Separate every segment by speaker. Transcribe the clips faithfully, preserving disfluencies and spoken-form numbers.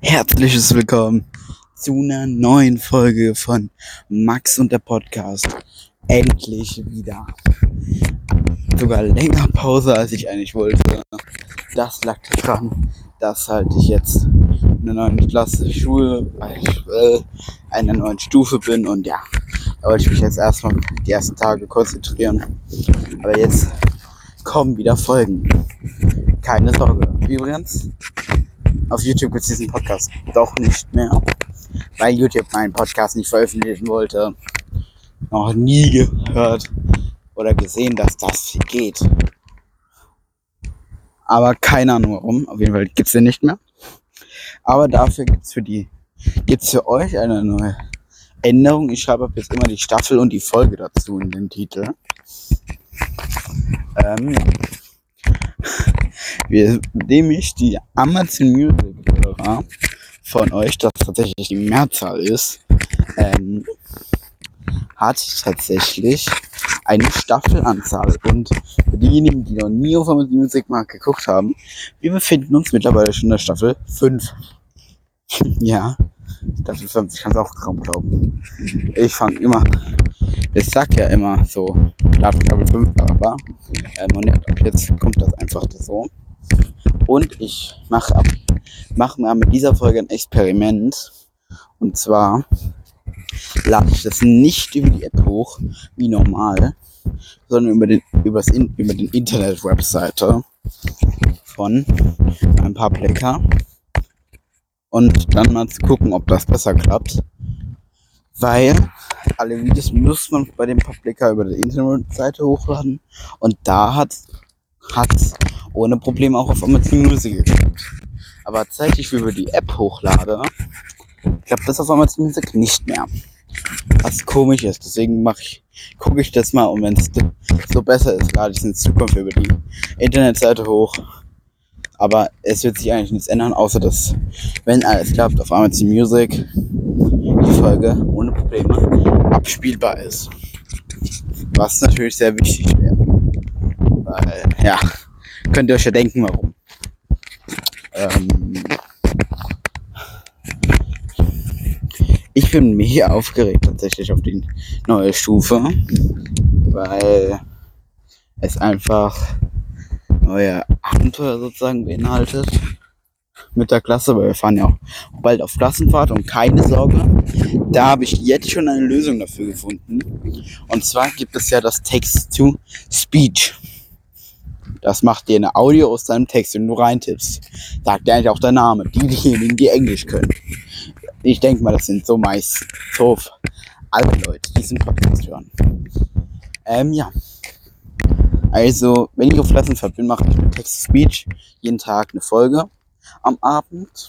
Speaker 1: Herzliches Willkommen zu einer neuen Folge von Max und der Podcast. Endlich wieder. Sogar länger Pause, als ich eigentlich wollte. Das lag daran, dass halt ich jetzt in einer neuen Klasse Schule, äh, einer neuen Stufe bin und ja, da wollte ich mich jetzt erstmal die ersten Tage konzentrieren. Aber jetzt kommen wieder Folgen. Keine Sorge. Übrigens, auf YouTube gibt es diesen Podcast doch nicht mehr, weil YouTube meinen Podcast nicht veröffentlichen wollte. Noch nie gehört oder gesehen, dass das geht. Aber keine Ahnung warum. Auf jeden Fall gibt es den nicht mehr. Aber dafür gibt es für die, gibt's für euch eine neue Änderung. Ich schreibe ab jetzt immer die Staffel und die Folge dazu in den Titel. Ähm, ja. Wir, nämlich die Amazon Music Hörer von euch, das tatsächlich die Mehrzahl ist, ähm, hat tatsächlich eine Staffelanzahl. Und für diejenigen, die noch nie auf Amazon Music mal geguckt haben, wir befinden uns mittlerweile schon in der Staffel fünf. Ja, Staffel fünf, ich kann es auch kaum glauben. Ich fange immer, ich sag ja immer so, Staffel fünf, aber ähm, und ab jetzt kommt das einfach so. Und ich mache ab, mache mal mit dieser Folge ein Experiment. Und zwar lade ich das nicht über die App hoch, wie normal, sondern über den, übers In, über den Internet-Webseite von ein paar Publisher. Und dann mal zu gucken, ob das besser klappt. Weil alle Videos muss man bei dem Publisher über die Internetseite hochladen. Und da hat es ohne Probleme auch auf Amazon Music geklappt. Aber seit ich über die App hochlade, klappt das auf Amazon Music nicht mehr. Was komisch ist. Deswegen mache ich, gucke ich das mal, und wenn es so besser ist, lade ich es in Zukunft über die Internetseite hoch. Aber es wird sich eigentlich nichts ändern, außer dass, wenn alles klappt, auf Amazon Music die Folge ohne Probleme abspielbar ist. Was natürlich sehr wichtig wäre. Weil, ja, könnt ihr euch ja denken, warum. Ähm, ich bin mega aufgeregt tatsächlich auf die neue Stufe, weil es einfach neue Abenteuer sozusagen beinhaltet mit der Klasse, weil wir fahren ja auch bald auf Klassenfahrt, und keine Sorge, da habe ich jetzt schon eine Lösung dafür gefunden. Und zwar gibt es ja das Text-to-Speech. Das macht dir eine Audio aus deinem Text, wenn du reintippst. Sagt dir eigentlich auch der Name, die diejenigen, die Englisch können. Ich denke mal, das sind so meist so alle Leute, die diesen Podcast hören. Ähm, ja. Also, wenn ich auf Klassenfahrt bin, mache ich mit Text-to-Speech jeden Tag eine Folge am Abend.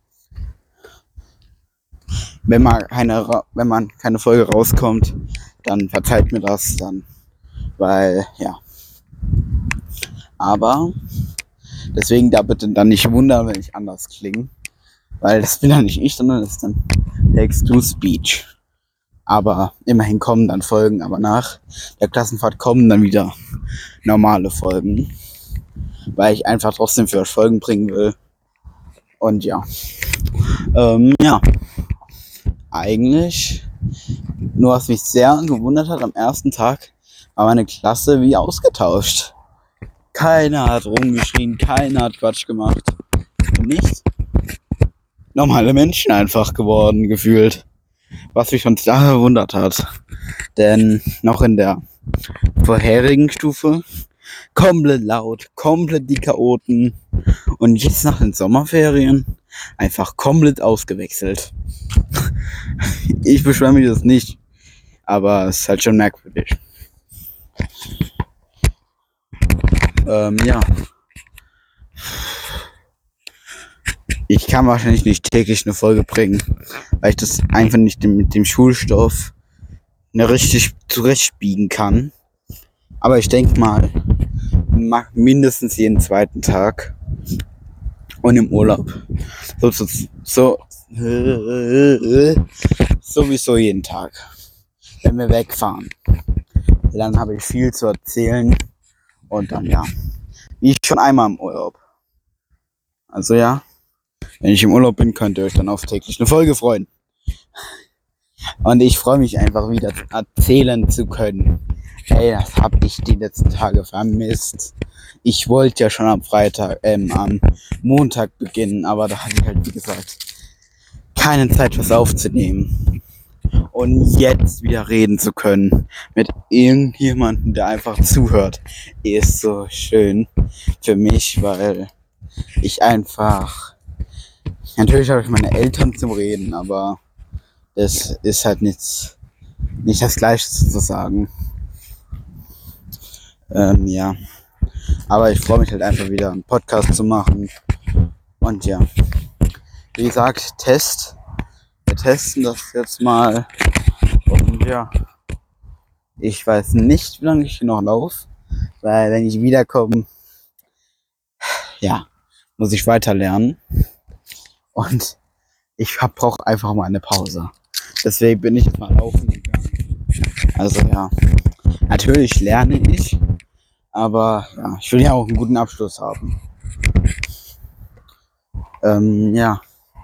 Speaker 1: Wenn mal keine, wenn man keine Folge rauskommt, dann verzeiht mir das dann, weil, ja. Aber, deswegen da bitte dann nicht wundern, wenn ich anders klinge, weil das bin dann nicht ich, sondern das ist dann Text-to-Speech. Aber immerhin kommen dann Folgen, aber nach der Klassenfahrt kommen dann wieder normale Folgen, weil ich einfach trotzdem für euch Folgen bringen will. Und ja, ähm, ja, eigentlich, nur was mich sehr gewundert hat, am ersten Tag war meine Klasse wie ausgetauscht. Keiner hat rumgeschrien, keiner hat Quatsch gemacht. Und nicht normale Menschen einfach geworden, gefühlt. Was mich schon sehr verwundert hat. Denn noch in der vorherigen Stufe komplett laut, komplett die Chaoten. Und jetzt nach den Sommerferien einfach komplett ausgewechselt. Ich beschwere mich das nicht, aber es ist halt schon merkwürdig. Ähm, ja. Ich kann wahrscheinlich nicht täglich eine Folge bringen, weil ich das einfach nicht mit dem Schulstoff ne richtig zurechtbiegen kann. Aber ich denke mal, mindestens jeden zweiten Tag und im Urlaub. So, so, so sowieso jeden Tag, wenn wir wegfahren. Dann habe ich viel zu erzählen und dann ja, wie schon einmal im Urlaub. Also ja, Wenn ich im Urlaub bin, könnt ihr euch dann auf täglich eine Folge freuen. Und ich freue mich einfach wieder erzählen zu können. Ey, das hab ich die letzten Tage vermisst. Ich wollte ja schon am Freitag, ähm, am Montag beginnen, aber da hatte ich halt, wie gesagt, keine Zeit, was aufzunehmen. Und jetzt wieder reden zu können mit irgendjemandem, der einfach zuhört, ist so schön für mich, weil ich einfach, natürlich habe ich meine Eltern zum Reden, aber das ist halt nichts, nicht das Gleiche sozusagen. Ähm, ja. Aber ich freue mich halt einfach wieder, einen Podcast zu machen. Und ja. Wie gesagt, Test. Wir testen das jetzt mal. Und ja. Ich weiß nicht, wie lange ich hier noch laufe. Weil wenn ich wiederkomme, ja, muss ich weiter lernen. Und ich brauche einfach mal eine Pause. Deswegen bin ich jetzt mal laufen gegangen. Also ja. Natürlich lerne ich. Aber ja, ich will ja auch einen guten Abschluss haben. Ähm, ja.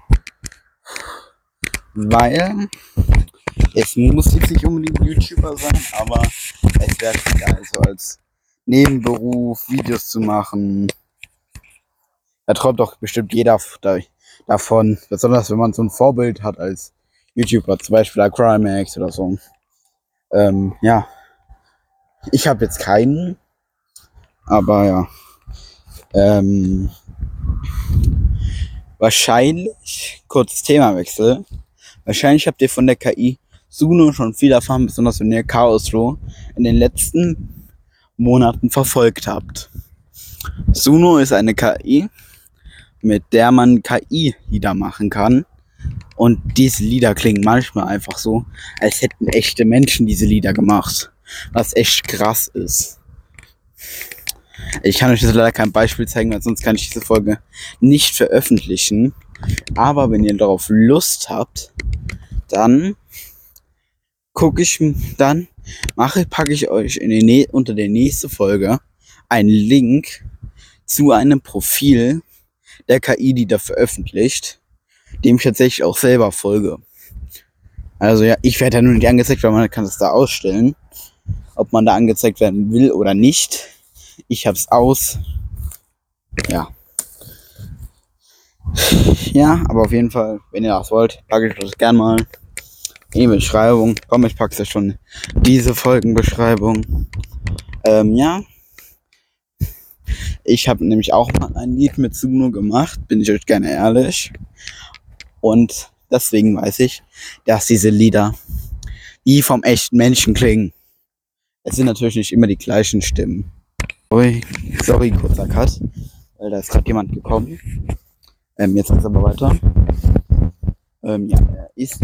Speaker 1: Weil es muss jetzt nicht unbedingt YouTuber sein, aber es wäre geil, so als Nebenberuf Videos zu machen. Da träumt doch bestimmt jeder davon. Besonders wenn man so ein Vorbild hat als YouTuber, zum Beispiel Acrimax oder so. Ähm, ja. Ich habe jetzt keinen. Aber ja, ähm, wahrscheinlich, kurzes Themawechsel, wahrscheinlich habt ihr von der K I Suno schon viel erfahren, besonders wenn ihr Chaosflow in den letzten Monaten verfolgt habt. Suno ist eine K I, mit der man K I-Lieder machen kann. Und diese Lieder klingen manchmal einfach so, als hätten echte Menschen diese Lieder gemacht, was echt krass ist. Ich kann euch jetzt leider kein Beispiel zeigen, weil sonst kann ich diese Folge nicht veröffentlichen. Aber wenn ihr darauf Lust habt, dann gucke ich, dann mache, packe ich euch in die, unter der nächsten Folge einen Link zu einem Profil der K I, die da veröffentlicht, dem ich tatsächlich auch selber folge. Also ja, ich werde ja nur nicht angezeigt, weil man kann es da ausstellen, ob man da angezeigt werden will oder nicht. Ich hab's aus. Ja. Ja, aber auf jeden Fall, wenn ihr das wollt, packe ich das gerne mal in die Beschreibung. Komm, ich pack's ja schon diese Folgenbeschreibung. Ähm, ja. Ich habe nämlich auch mal ein Lied mit Suno gemacht, bin ich euch gerne ehrlich. Und deswegen weiß ich, dass diese Lieder wie vom echten Menschen klingen. Es sind natürlich nicht immer die gleichen Stimmen. Sorry, sorry, kurzer Cut, weil da ist gerade jemand gekommen. Ähm, jetzt geht's aber weiter. Ähm, ja, er ist.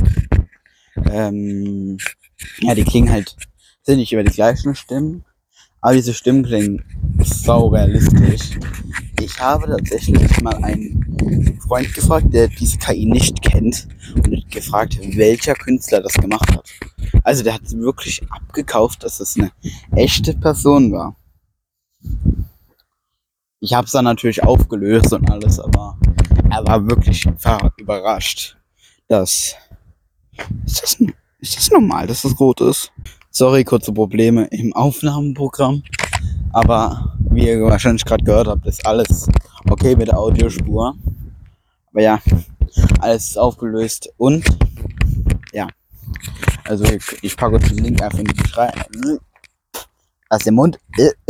Speaker 1: Ähm, ja, die klingen halt, sind nicht immer die gleichen Stimmen, aber diese Stimmen klingen sau realistisch. Ich habe tatsächlich mal einen Freund gefragt, der diese K I nicht kennt, und gefragt, welcher Künstler das gemacht hat. Also der hat wirklich abgekauft, dass es eine echte Person war. Ich habe es dann natürlich aufgelöst und alles, aber er war wirklich überrascht, dass... Ist das, ist das normal, dass das rot ist? Sorry, kurze Probleme im Aufnahmeprogramm, aber wie ihr wahrscheinlich gerade gehört habt, ist alles okay mit der Audiospur. Aber ja, alles ist aufgelöst und ja, also ich, ich packe euch den Link einfach in die Beschreibung. Lass den Mund.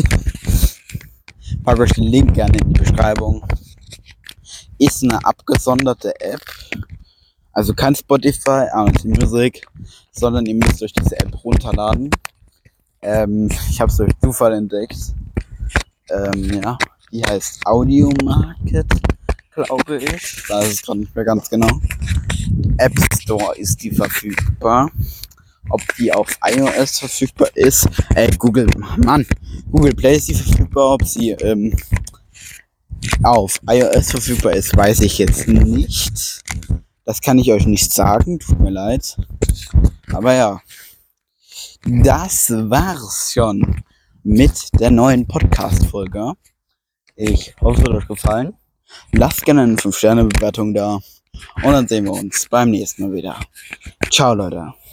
Speaker 1: Packe euch den Link gerne in die Beschreibung. Ist eine abgesonderte App. Also kein Spotify, Amazon Music, sondern ihr müsst euch diese App runterladen. Ähm, ich habe es durch Zufall entdeckt. Ähm, ja, die heißt Audiomarket, glaube ich. Da ist es gerade nicht mehr ganz genau. App Store ist die verfügbar. Ob die auf iOS verfügbar ist, äh, Google, Mann, Google Play ist die verfügbar. Ob sie ähm, auf iOS verfügbar ist, weiß ich jetzt nicht. Das kann ich euch nicht sagen, tut mir leid. Aber ja, das war's schon mit der neuen Podcast-Folge. Ich hoffe, es hat euch gefallen. Lasst gerne eine fünf Sterne Bewertung da. Und dann sehen wir uns beim nächsten Mal wieder. Ciao, Leute.